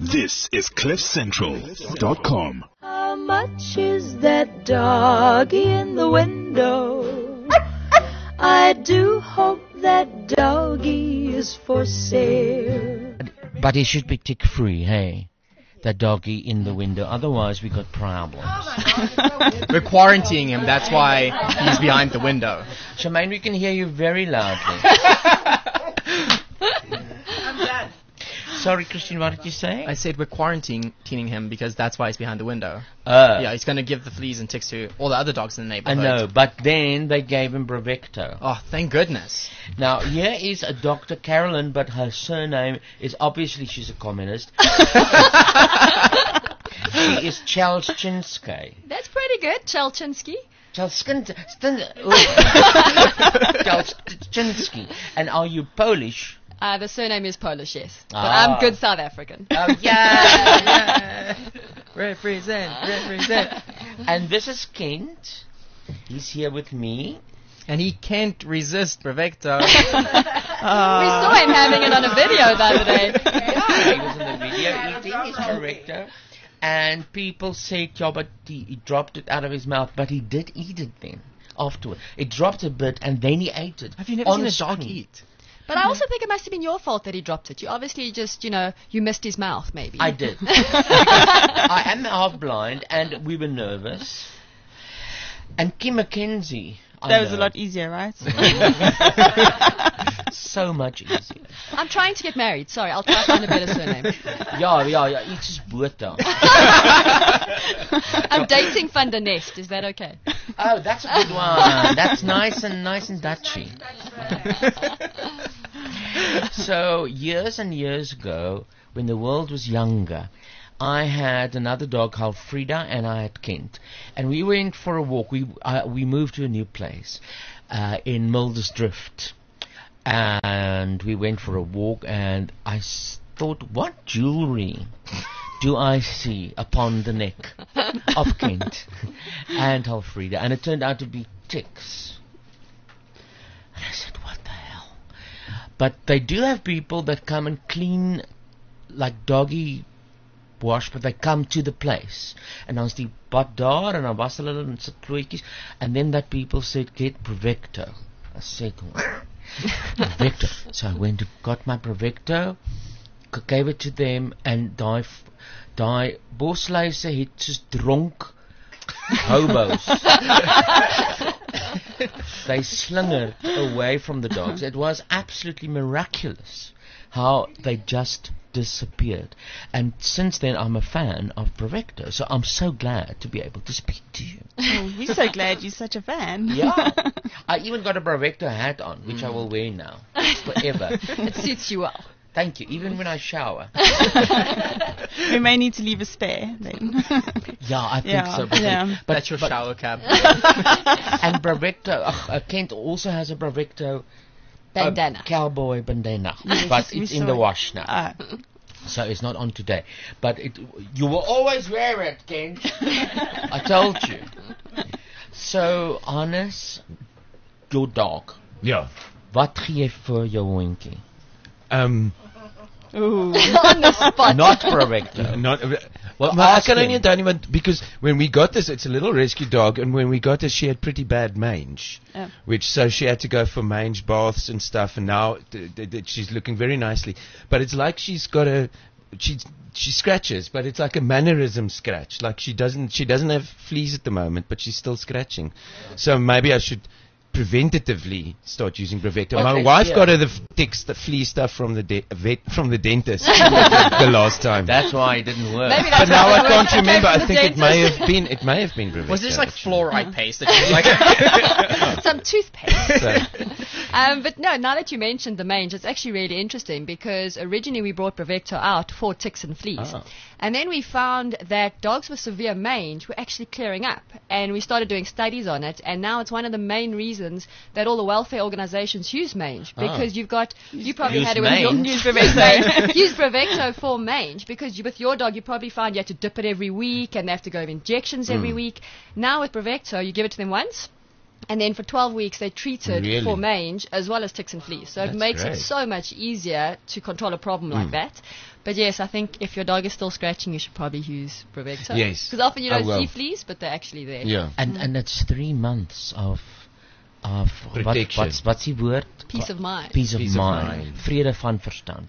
This is CliffCentral.com. How much is that doggy in the window? I do hope that doggy is for sale. But he should be tick-free, hey? That doggy in the window. Otherwise, we got problems. We're quarantining him. That's why he's behind the window. Charmaine, we can hear you very loudly. I'm done. Sorry, Christine, what did you say? I said we're quarantining him because that's why he's behind the window. Yeah, he's going to give the fleas and ticks to all the other dogs in the I neighborhood. know, but then they gave him Bravecto. Oh, thank goodness. Now, here is a Dr. Carolyn, but her surname is obviously she's a communist. She is Chelchinsky. That's pretty good, Chelchinsky. Chelchinsky. And are you Polish? The surname is Polish, yes. But I'm good South African. Oh, yeah. Represent. And this is Kent. He's here with me. And he can't resist Bravecto. We saw him having it on a video the other day. Yeah, he was in the video eating his Bravecto. And people said, yeah, but he dropped it out of his mouth. But he did eat it then, afterward. It dropped a bit, and then he ate it. Have you never seen a dog eat? But I also think it must have been your fault that he dropped it. You obviously just, you missed his mouth, maybe. I did. I am half blind, and we were nervous. And Kim McKenzie. That was a lot easier, right? So much easier. I'm trying to get married. Sorry, I'll try to find a better surname. Yeah. Iets is boter. I'm dating Van der Nest. Is that okay? Oh, that's a good one. That's nice and Dutchy. So, years and years ago, when the world was younger, I had another dog called Frida, and I had Kent. And we went for a walk. We moved to a new place in Muldersdrift. And we went for a walk, and I thought, what jewelry do I see upon the neck of Kent and Alfreda? And it turned out to be ticks. And I said, what the hell? But they do have people that come and clean, like doggy wash, but they come to the place. And I was die bad daar, and I was a little plooitjies. And then that people said, get Bravecto. I said, Bravecto. So I went and got my Bravecto, gave it to them, and die bosluise het soos dronk hobos. They slingered away from the dogs. It was absolutely miraculous how they just disappeared. And since then, I'm a fan of Bravecto. So I'm so glad to be able to speak to you. Oh, we're so glad you're such a fan. Yeah. I even got a Bravecto hat on, which I will wear now forever. It suits you well. Thank you. Even when I shower. We may need to leave a spare then. Yeah, I think so. But, but that's your shower cap. And Bravecto, Kent also has a Bravecto bandana. Cowboy bandana. Yes, but it's in the wash now. So it's not on today. But you will always wear it, Kent. I told you. So, Hannes, your dog. Ja. Wat gee jy vir jou hondjie? On the spot. Not Bravecto. Well, I can only tell you because when we got this, it's a little rescue dog, and when we got this, she had pretty bad mange, so she had to go for mange baths and stuff, and now she's looking very nicely. But it's like she's got she scratches, but it's like a mannerism scratch. Like she doesn't have fleas at the moment, but she's still scratching. So maybe I should preventatively start using Bravecto. Okay, My wife got her the flea stuff from the dentist the last time. That's why it didn't work. But now I can't remember. I think it may have been Bravecto. Was this like fluoride paste that she was like some toothpaste? But no, now that you mentioned the mange, it's actually really interesting because originally we brought Bravecto out for ticks and fleas. And then we found that dogs with severe mange were actually clearing up. And we started doing studies on it. And now it's one of the main reasons that all the welfare organizations use mange. Because you probably had it with your use Bravecto. Use Bravecto for mange. Because with your dog, you probably found you had to dip it every week and they have to go have injections every week. Now with Bravecto, you give it to them once. And then for 12 weeks, they're treated Really? for mange as well as ticks and fleas. So it That's makes great. it so much easier to control a problem like that. But yes, I think if your dog is still scratching, you should probably use Bravecto. Yes. Because often you I don't will. see fleas, but they're actually there. Yeah. And it's 3 months of Protection. what's die woord? Peace of mind. Peace of Peace of mind. mind. Vrede van verstand.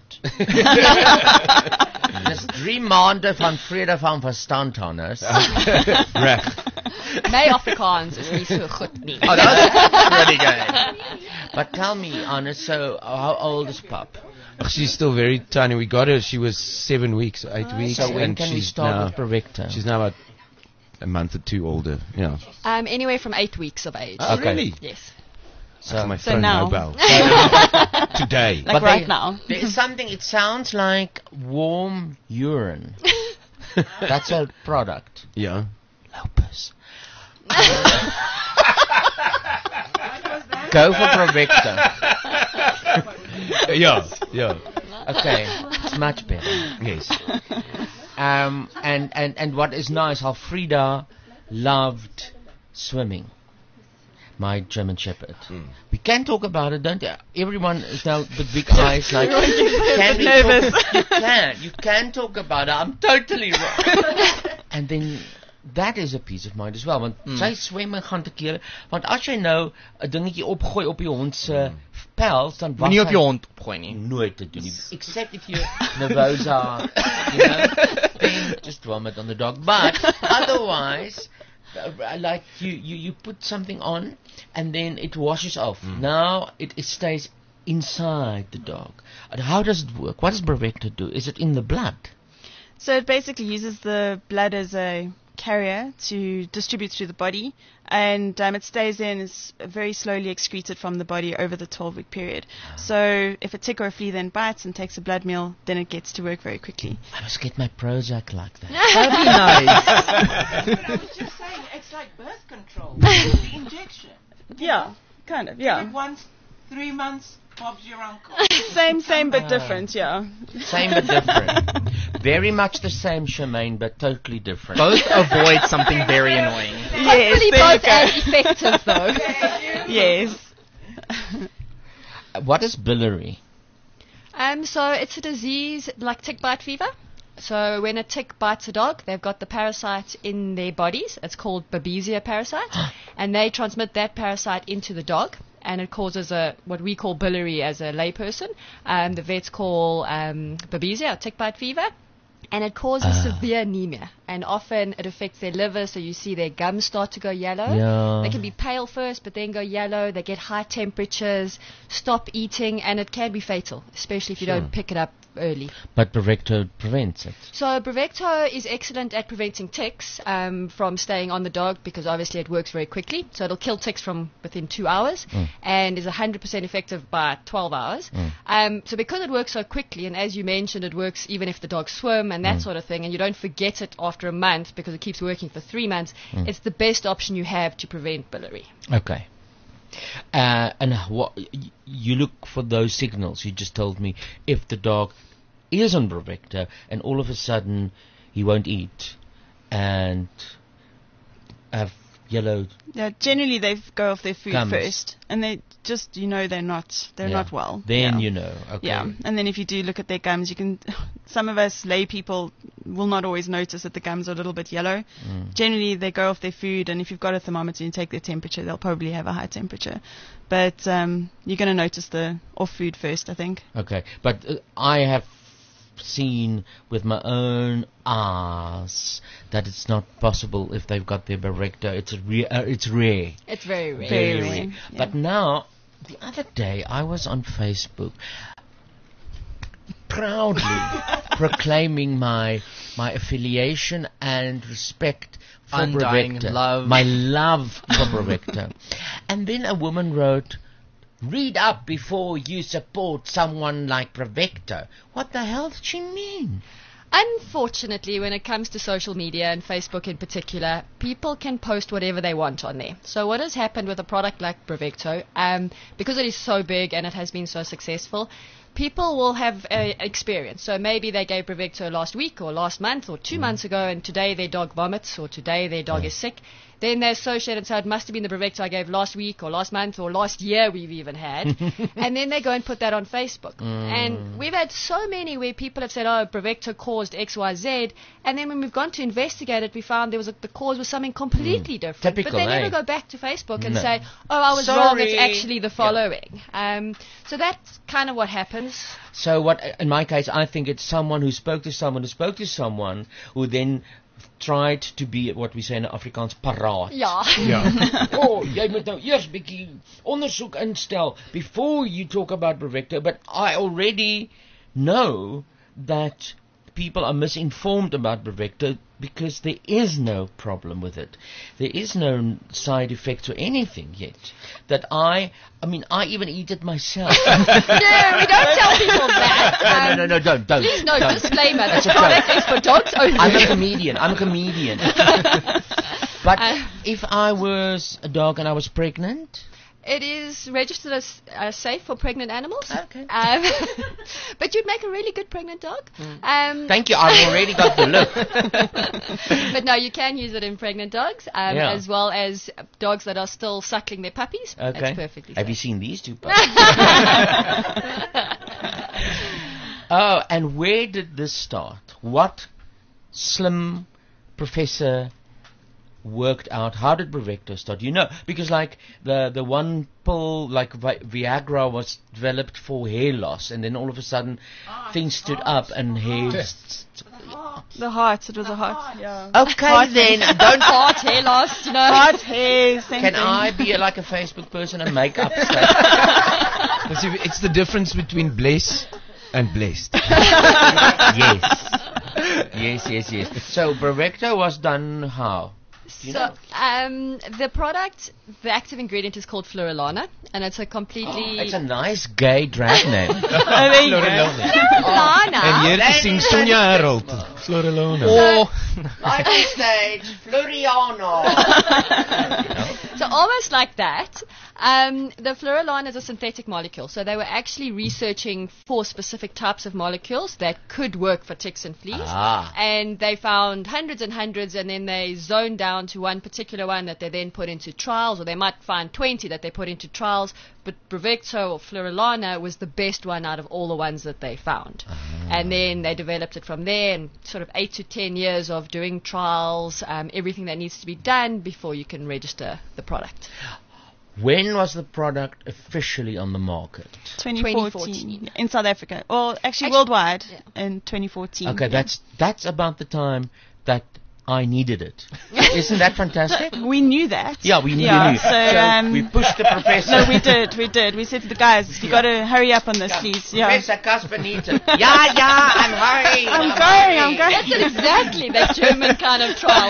Dis 3 maande van vrede van verstand, Hannes. Reg. My Afrikaans is nie so goed nie. Oh, that's pretty good. But tell me, Hannes, so how old is Pup? She's still very tiny. We got her. She was 7 weeks, 8 weeks, So when and can we she's start now, with Bravecto? she's now about a month or 2 older. Yeah. Anywhere from 8 weeks of age. Oh, Okay. really? Yes. So, My So phone now. mobile. Today. Like right now. There is something, it sounds like warm urine. That's a product. Yeah. Lopez. Go for Bravecto. Yeah. Okay, it's much better. Yes. And what is nice, Alfreda loved swimming. My German Shepherd. We can talk about it, don't you? Everyone is now with big eyes like, can we talk? You can talk about it. I'm totally wrong. And then that is a peace of mind as well. Want sy swem en gaan te kere. Want as jy nou 'n dingetjie opgooi op die hond se pels, dan was Moenie op hy jou hond opgooi nie. nooit te doen nie. Except if you're nervosa, you know, then just vomit on the dog. But otherwise, like you put something on and then it washes off. Now it stays inside the dog. And how does it work? What does Bravecto do? Is it in the blood? So it basically uses the blood as a carrier to distribute through the body, and it stays in, is very slowly excreted from the body over the 12-week period. So if a tick or a flea then bites and takes a blood meal, then it gets to work very quickly. I must get my Prozac like that. That'd be nice. I was just saying, it's like birth control. The injection. Yeah, kind of, Give yeah. it once, 3 months, Bob's your uncle. Same but different, yeah. Same but different. Very much the same, Charmaine, but totally different. Both avoid something very annoying. Hopefully there you both go. as effective though. Yes. What is biliary? So it's a disease like tick bite fever. So when a tick bites a dog, they've got the parasite in their bodies. It's called Babesia parasite, and they transmit that parasite into the dog, and it causes what we call biliary as a layperson. The vets call Babesia or tick bite fever. And it causes severe anemia, and often it affects their liver, so you see their gums start to go yellow. Yeah. They can be pale first, but then go yellow. They get high temperatures, stop eating, and it can be fatal, especially if you don't pick it up early. But Bravecto prevents it. So Bravecto is excellent at preventing ticks from staying on the dog, because obviously it works very quickly. So it'll kill ticks from within 2 hours and is 100% effective by 12 hours. So because it works so quickly, and as you mentioned, it works even if the dogs swim and that sort of thing, and you don't forget it after a month because it keeps working for 3 months, it's the best option you have to prevent biliary. Okay. And what you look for those signals. You just told me if the dog is on Bravecto and all of a sudden he won't eat and have yellow. Yeah, generally they go off their food Gums. first, and they just, they're not well. Then Yeah. you know. Okay. Yeah, and then if you do look at their gums, you can. Some of us lay people will not always notice that the gums are a little bit yellow. Generally, they go off their food, and if you've got a thermometer and you take their temperature, they'll probably have a high temperature. But you're going to notice the off food first, I think. Okay. But I have seen with my own eyes that it's not possible if they've got their Bravecto. It's rare. It's very rare. Very rare. Yeah. But now, the other day, I was on Facebook proudly proclaiming my affiliation and respect for Undying Bravecto. love. My love for Bravecto. And then a woman wrote, "Read up before you support someone like Bravecto." What the hell did she mean? Unfortunately, when it comes to social media and Facebook in particular, people can post whatever they want on there. So what has happened with a product like Bravecto, because it is so big and it has been so successful, people will have experience. So maybe they gave Bravecto last week or last month or 2 months ago, and today their dog vomits or today their dog is sick. Then they associate and say it must have been the Bravecto I gave last week or last month or last year we've even had. And then they go and put that on Facebook. And we've had so many where people have said, oh, Bravecto caused XYZ. And then when we've gone to investigate it, we found the cause was something completely different. Typical, but they never go back to Facebook and say, oh, I was wrong, it's actually the following. So that's kind of what happens. So what, in my case, I think it's someone who spoke to someone who then tried to be what we say in Afrikaans paraat. Ja. Jy moet nou eers bietjie ondersoek instel before you talk about Bravecto, but I already know that people are misinformed about Bravecto because there is no problem with it. There is no side effects or anything yet. That I even eat it myself. No, we don't tell people that. No, don't. Please no, don't. disclaimer. This product is for dogs only. I'm a comedian. But if I was a dog and I was pregnant... It is registered as safe for pregnant animals. Okay. But you'd make a really good pregnant dog. Thank you. I've already got the look. But no, you can use it in pregnant dogs, as well as dogs that are still suckling their puppies. Okay. That's perfectly safe. Have you seen these two puppies? Oh, and where did this start? What slim professor worked out, how did Bravecto start? You know, because like the one pill, like Viagra, was developed for hair loss, and then all of a sudden things stood up and hair. The heart. It was a heart. Yeah. Okay, heart then don't heart hair loss. You know. Heart hair. Same Can thing. I be like a Facebook person and make up stuff? It's the difference between bless and blessed. Yes. So Bravecto was done how? The product, the active ingredient is called Floralana, and it's a completely... it's a nice gay drag name. There you go. Floralana. En hier te sing Sonja Harold. Floralana. Like on stage, Floriano. So almost like that. The Floralana is a synthetic molecule, so they were actually researching for specific types of molecules that could work for ticks and fleas. And they found hundreds and hundreds, and then they zoned down to one particular one that they then put into trials, or they might find 20 that they put into trials, but Bravecto or Floralana was the best one out of all the ones that they found. And then they developed it from there, and sort of 8 to 10 years of doing trials, everything that needs to be done before you can register the product. When was the product officially on the market? 2014 in South Africa. Well, actually worldwide in 2014. Okay, that's about the time that I needed it. Isn't that fantastic? We knew that. Yeah, we knew. So, we pushed the professor. No, we did. We said to the guys, you got to hurry up on this, please. Yeah. Professor Casper needs it. I'm hurrying. I'm going. That's exactly that German kind of trial.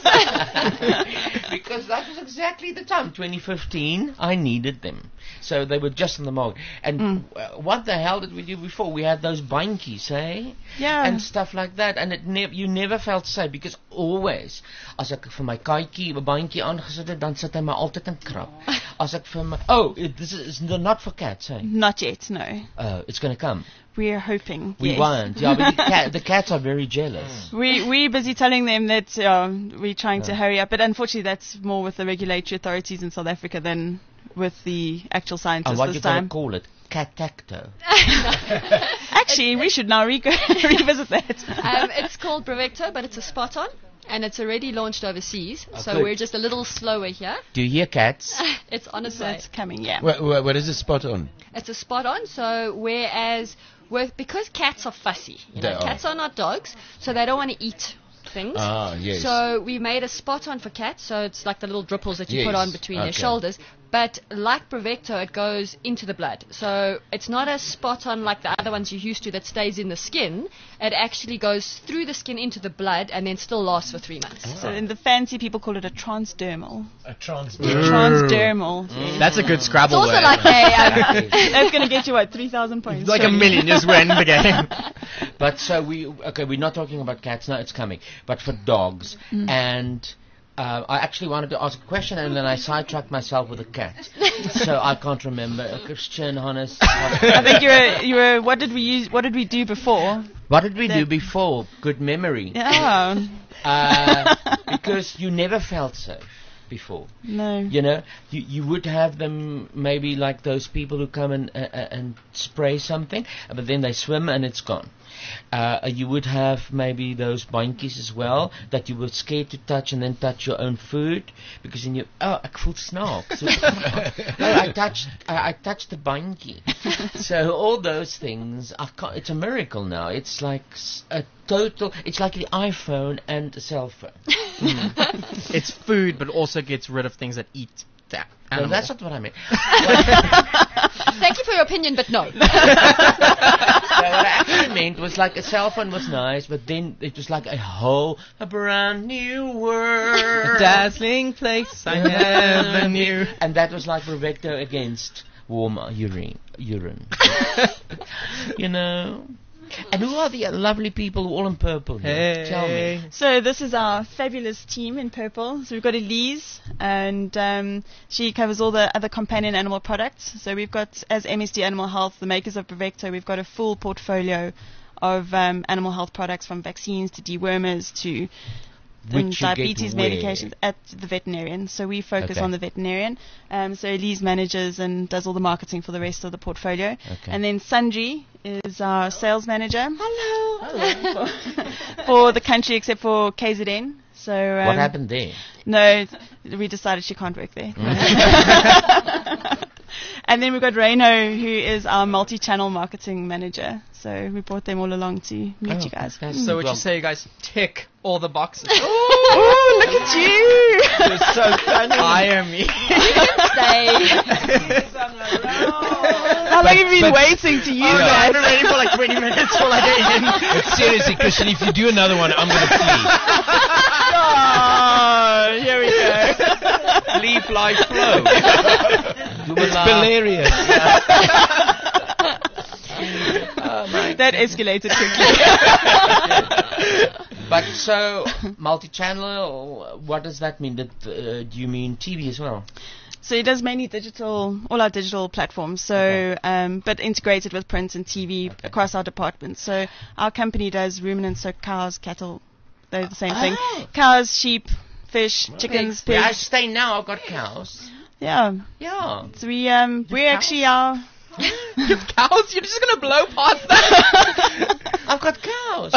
Yes. Because that was exactly the time, 2015, I needed them. So they were just on the market. And what the hell did we do before? We had those bankies, eh? Yeah. And stuff like that. And you never felt safe, because always, as ek vir my katjie 'n bandjie aangesit het, dan sit hy my altyd in krap. As ek vir my, this is not for cats, eh? Not yet, no. It's going to come. We're hoping. We won't. Yeah, but the cats are very jealous. We're busy telling them that we're trying to hurry up, but unfortunately that's more with the regulatory authorities in South Africa than with the actual scientists and what this you time. Call it? Catacto. Actually, we should now revisit that. It's called Bravecto, but it's a spot-on, and it's already launched overseas, so good. we're just a little slower here. Do you hear cats? It's on its way. It's coming, yeah. What is a spot on? It's a spot-on, so whereas because cats are fussy, cats are not dogs, so they don't want to eat things. Yes. So we made a spot-on for cats, so it's like the little dripples that you put on between their shoulders. But like Bravecto, it goes into the blood. So it's not a spot-on like the other ones you're used to that stays in the skin. It actually goes through the skin into the blood and then still lasts for 3 months. So in the fancy people call it a transdermal. A transdermal. Transdermal. Yes. That's a good Scrabble It's also word. like That's going to get you, 3,000 points? Like a million, just win the game. But so we're not talking about cats now, it's coming. But for dogs, and I actually wanted to ask a question and then I sidetracked myself with a cat. So I can't remember. Christian, Hannes. I think you were. What did we do before? What did we do before? Good memory. Yeah. Because you never felt safe before. No. You know, you would have them maybe like those people who come and spray something, but then they swim and it's gone. You would have maybe those bankies as well that you were scared to touch and then touch your own food because then ek voel snaaks. I touched the bankie. So all those things, it's a miracle now. It's like it's like the iPhone and a cell phone. It's food, but also gets rid of things that eat that No, animal. that's not what I meant. Thank you for your opinion, but no. So what I actually meant was like a cell phone was nice, but then it was like a brand new world. Dazzling place I never knew. And that was like Bravecto against warm urine. You know. And who are the lovely people all in purple here? Tell me. So this is our fabulous team in purple. So we've got Elise, and she covers all the other companion animal products. So we've got, as MSD Animal Health, the makers of Bravecto, we've got a full portfolio of animal health products, from vaccines to dewormers to diabetes medications at the veterinarian. So we focus on the veterinarian. So Elise manages and does all the marketing for the rest of the portfolio. Okay. And then Sundri is our sales manager. Hello. For the country except for KZN. So What happened there? No, we decided she can't work there. And then we've got Reno, who is our multi-channel marketing manager. So we brought them all along to meet you guys. So what you say, you guys tick all the boxes. Oh, look at you! You're so funny. Hire me. How long have you been waiting to use that? I've been waiting for like 20 minutes till I get in. But seriously, Christian, if you do another one, I'm going to flee. Oh, here we go. Leave life flow. It's hilarious. That escalated quickly. But so, multi-channel, what does that mean? Do you mean TV as well? So he does mainly digital, all our digital platforms. So, but integrated with print and TV across our departments. So our company does ruminants, so cows, cattle, they're the same thing. Cows, sheep, fish, chickens, Where I pigs. stay now, I've got cows. Yeah. Yeah. So we actually are. Cows? You're just going to blow past that? I've got cows.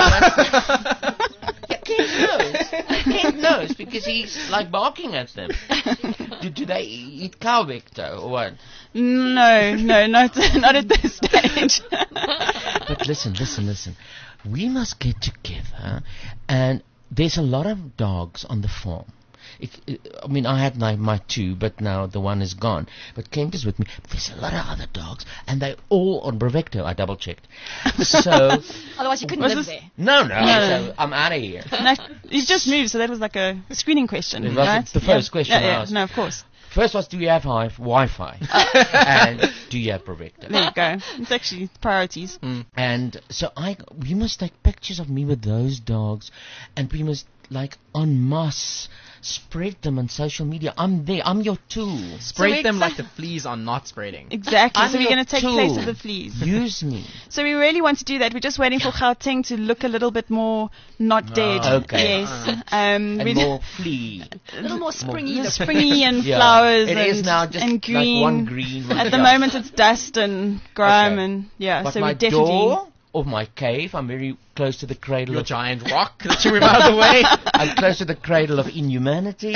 Yeah, Kent knows because he's like barking at them. Do they eat cow vector or what? No, not at this stage. But listen. We must get together, and there's a lot of dogs on the farm. I mean, I had my two, but now the one is gone. But Kent is with me. There's a lot of other dogs, and they're all on Bravecto. I double-checked. So... Otherwise you couldn't live there. No. So I'm out of here. No, he's just moved, so that was like a screening question, It was right? the first question I asked. No, of course. First was, do you have Wi-Fi? And do you have Bravecto? There you go. It's actually priorities. And so we must take pictures of me with those dogs, and we must, like, en masse, spread them on social media. I'm there. I'm your tool. Sprayed them like the fleas are not spreading. Exactly. I'm So we're your going to take tool. place of the fleas. Use me. So we really want to do that. We're just waiting for Gauteng to look a little bit more not dead. Okay. Yes. And we more flea. A little more springy. springy and Yeah. flowers It and, is now just and like green. one green. One At the yeah. moment it's dust and grime Okay. and But so my we definitely door of my cave, I'm very close to the cradle Your of... giant rock that you move out of the way. I'm close to the cradle of inhumanity.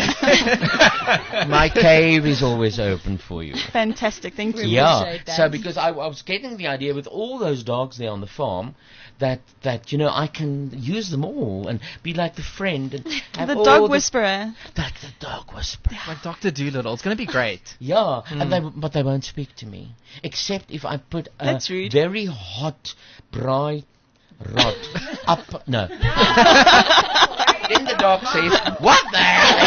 My cave is always open for you. fantastic. Thank you. Yeah. appreciate that. So because I was getting the idea with all those dogs there on the farm that I can use them all and be like the friend and have The all dog whisperer. Like the dog whisperer. Like Dr. Doolittle. It's going to be great. Yeah, but they won't speak to me except if I put a That's rude. very hot, bright rod up. No. Then the dog says, "What the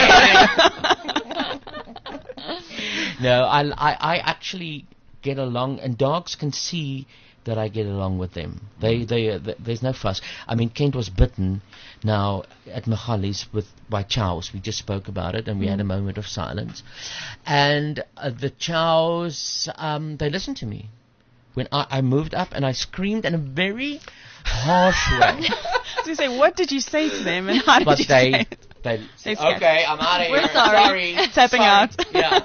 hell?" No, I actually get along, and dogs can see that I get along with them. There's no fuss. I mean, Kent was bitten now at Magalies by chows. We just spoke about it, and we had a moment of silence. And the chows, they listened to me. When I moved up and I screamed in a very harsh way. So you say, what did you say to them, and how did you say it? They scared. okay, I'm out of here. We're sorry. Tapping out. Yeah.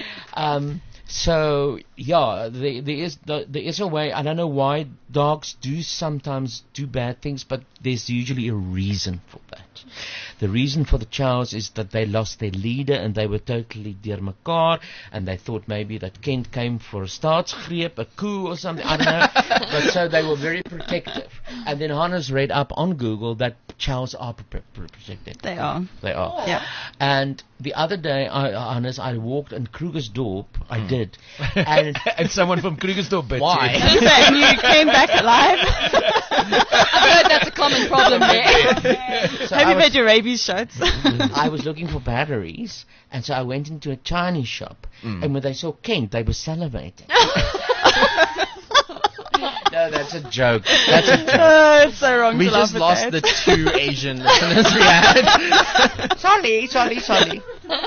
So yeah, there is a way. I don't know why dogs do sometimes do bad things, but there's usually a reason for that. The reason for the chows is that they lost their leader and they were totally deurmekaar, and they thought maybe that Kent came for a staatsgreep, a coup or something, I don't know. But so they were very protective. And then Hannes read up on Google that chows are protected. They are. They are. Yeah. And the other day, Hannes, I walked in Krugersdorp. I did. And someone from Krugersdorp bit Why? you. And you came back alive. I've heard that's a common problem there. so Have you had your rabies shots? I was looking for batteries, and so I went into a Chinese shop, and when they saw Kent, they were salivating. No, that's a joke. That's a joke. It's so wrong We to just laugh lost at the that. 2 Asian listeners we had. Sorry.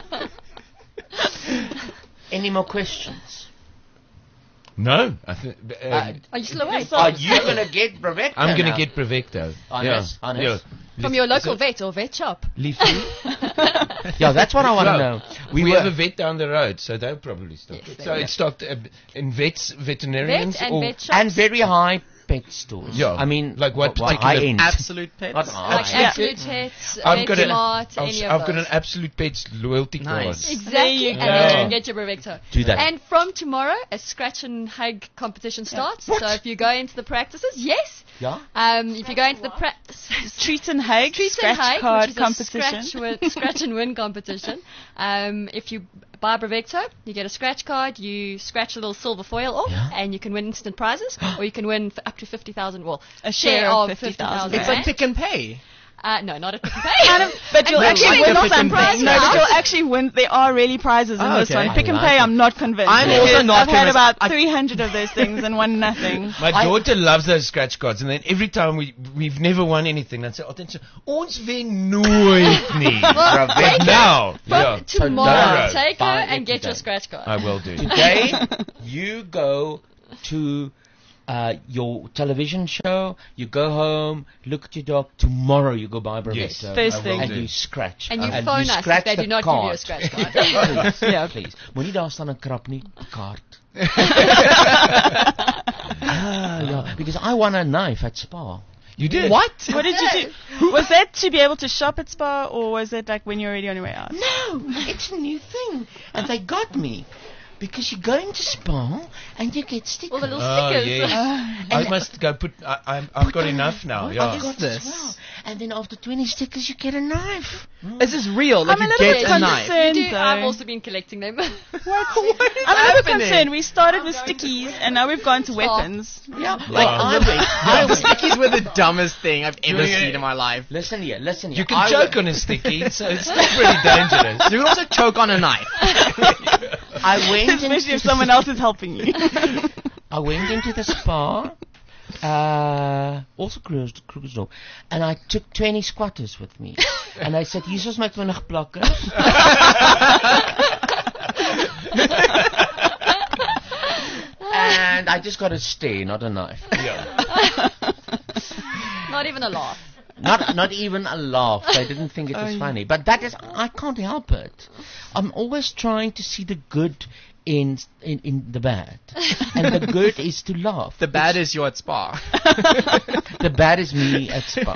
Any more questions? No, I think. Are you still awake? Are you going to get Brevecto I'm going now? to get Prevecto. Honest. From your local vet or vet shop? Yeah, that's what I want to know. We have a vet down the road, so they'll probably stock it. So it's stocked in veterinarians Vet and or vet shops? And very high pet stores. Yeah. I mean, Like what high particular- end. Absolute pets. Not Like high. Absolute Pets, I've got VetSmart, any of I've got those. an Absolute Pets loyalty Nice. card. Exactly, There you and then you go. can get your Brevecto. Do that. And from tomorrow, a scratch and hug competition starts. So if you go into the practices, yes. Yeah? If you go into the practices, Treat and Hug, Treat scratch and Hug, card which is competition. a scratch and win competition. If you buy Brevecto, you get a scratch card, you scratch a little silver foil off, and you can win instant prizes, or you can win up to 50,000, A share of 50,000. It's like Pick and Pay. No, not at Pick and Pay. But you'll And actually you win win something. prizes. No, but you'll actually win. There are really prizes in this okay. one. Pick I and like Pay, it. I'm not convinced. I'm also Because not I've had convinced. about 300 of those things and won nothing. My daughter loves those scratch cards, and then every time we've never won anything, I'd say, ons wen nooit nie. Well, But take now, From yeah. tomorrow, So take her buy and it get your today. scratch card. I will do. Today, you go to your television show, you go home, look at your dog. Tomorrow you go buy Brevecto. Yes. First I will thing. And do. you scratch. And you and phone us if scratch they the do not card. give you a scratch card. Please, Yeah. please. Moenie daar staan en krap nie, die kaart. Yeah, because I won a knife at Spa. You did? What did you do? Was that to be able to shop at Spa, or was it like when you're already on your way out? No, it's a new thing. And they got me. Because you go into Spa and you get stickers. All the little Oh, stickers. yes. I must go put. I've got enough now. I Yeah. got this? as well. And then after 20 stickers you get a knife. Is this real? Like I'm a you little get bit a knife? concerned. You do, though. I've also been collecting them. I'm a little bit happening? concerned. We started with stickies, and now we've gone to weapons. Yeah. Like I went. Stickies were the dumbest thing I've ever Yeah. seen in my life. Listen here. You can choke on a sticky, so it's still pretty dangerous. You can also choke on a knife. I went Especially into if someone else is helping you. I went into the Spa, also Krugersdorp, and I took 20 squatters with me. And I said, "Jesus maak 20 plakkers." And I just got a stare, not a knife. Not even a laugh. Not even a laugh. They didn't think it was funny. But that is, I can't help it. I'm always trying to see the good in the bad. And the good is to laugh. The bad is you're at Spa. The bad is me at Spa.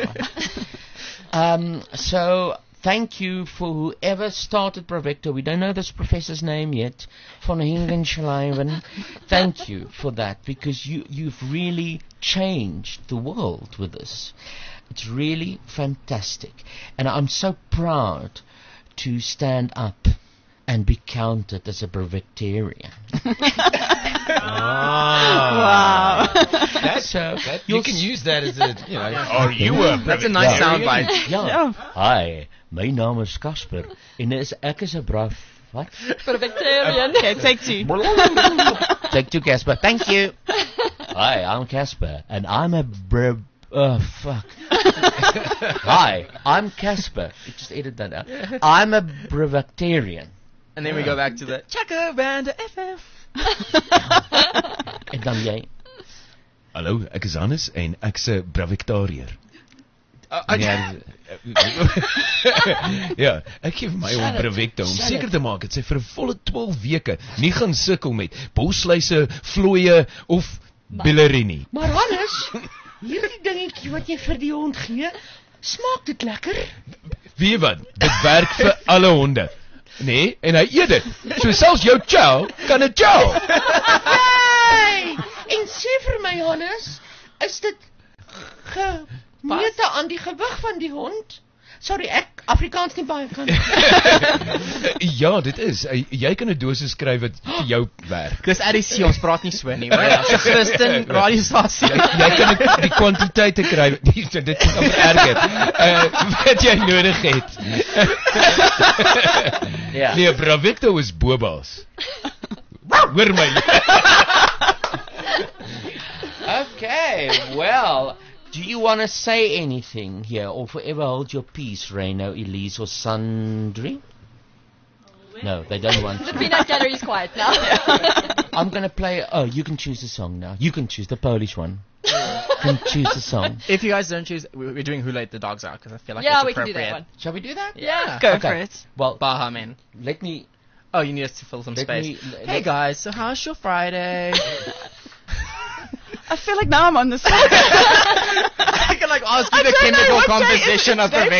So thank you for whoever started Brevecto. We don't know this professor's name yet. Von Hingenschleiven. Thank you for that, because you've really changed the world with this. It's really fantastic. And I'm so proud to stand up and be counted as a Brevectarian. Wow. You can use that as a, Are you a That's a nice soundbite. Ja. Ja. Hi, my naam is Casper en ek is 'n braaf wat? Brevectarian. Okay, take two. Take two, Casper. Thank you. Hi, I'm Casper, and I'm a fuck. Hi, I'm Casper. Just edit that out. I'm a Brevactarian. And then we go back to the Chakabanda FF. En dan jy. Hallo, ek is Hannes en ek's 'n Brevactariër. Ja, ek gee vir my hond Brevecto om seker te maak dat sy vir 'n volle 12 weke nie gaan sukkel met bosluise, vlooie of Billerini. Maar Hannes, hierdie dingetjie wat jy vir die hond gee, smaak dit lekker? Weet jy wat? Dit werk vir alle honde. Nee, en hy eet dit. So selfs jou chow kan 'n chow. Hey! En sê vir my Hannes, is dit gemete aan die gewig van die hond? Sorry, ek Afrikaans nie baie kan. Ja, dit is. Jy kan 'n dosis skryf wat vir jou werk. Dis RC, ons praat nie so nie, hoor. Christen, radiostasie. Jy kan die kwantiteite kry. Dit is amper erger. Wat jy nodig het. Ja. Nee, Brevecto is boba's. Hoor my. Okay, well, do you want to say anything here or forever hold your peace, Reino, Elise or Sandri? No, they don't want The to. peanut gallery is quiet now. I'm going to play, you can choose the song now. You can choose the Polish one. You can choose the song. If you guys don't choose, we're doing Who Let the Dogs Out, because I feel like Yeah, it's we can appropriate. do that one. Shall we do that? Yeah. Go Okay. for it. Well, Baha, man. let me... Oh, you need us to fill some Let space. me- Hey let- guys, so how's your Friday? I feel like now I'm on the spot. I can ask you the chemical composition of the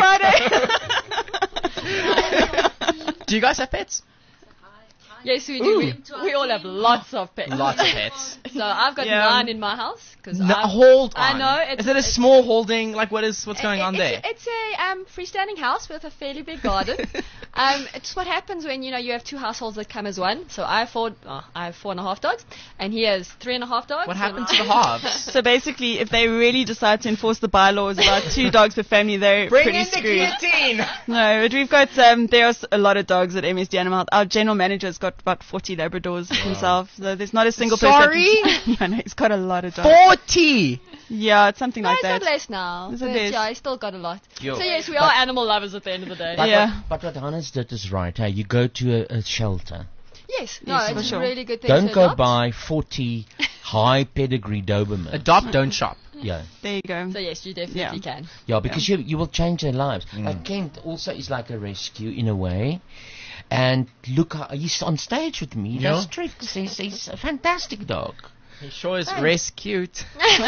Do you guys have pets? Yes, we do. We all have lots of pets. Lots of pets. So I've got Yeah. 9 in my house. Hold on. I know. Is it a small holding? Like, what's going on there? It's a freestanding house with a fairly big garden. It's what happens when you have 2 households that come as one. So I have 4.5 dogs, and he has 3.5 dogs. What happened to the halves? So basically, if they really decide to enforce the bylaws about 2 dogs per family, they're pretty screwed. guillotine! No, but we've got, there's a lot of dogs at MSD Animal Health. Our general manager's got about 40 Labradors himself. So there's not a single Sorry? person. Yeah, no, he's got a lot of dogs. 40! Yeah, it's something No, like it's that. not less now. Is it But less? yeah, he's still got a lot. Yo. So yes, we are animal lovers at the end of the day. But, Yeah. but what Hannes did is right. Hey, you go to a shelter. Yes, no, Yes, for it's sure. a really good thing Don't to go adopt. buy 40 high pedigree Dobermans. Adopt, don't shop. Yeah. There you go. So yes, you definitely can. Yeah, because you will change their lives. Like Kent also is like a rescue in a way. And look, he's on stage with me. He does tricks. He's a fantastic dog. He sure is cute.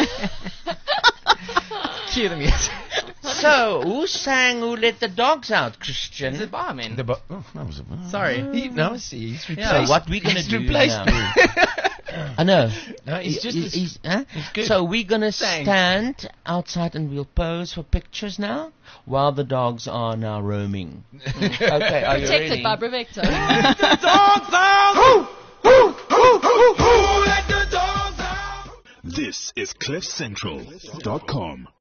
Cue the music. So, who sang Who Let the Dogs Out, Christian? Is it Barman? That was Sorry. Now I see. He's So replaced. what we're going to He's do replaced now? me. I know. No, he's just good. So we're going to Thanks. stand outside and we'll pose for pictures now while the dogs are now roaming. Okay, are you ready? Protected by Brevecto. This is CliffCentral.com.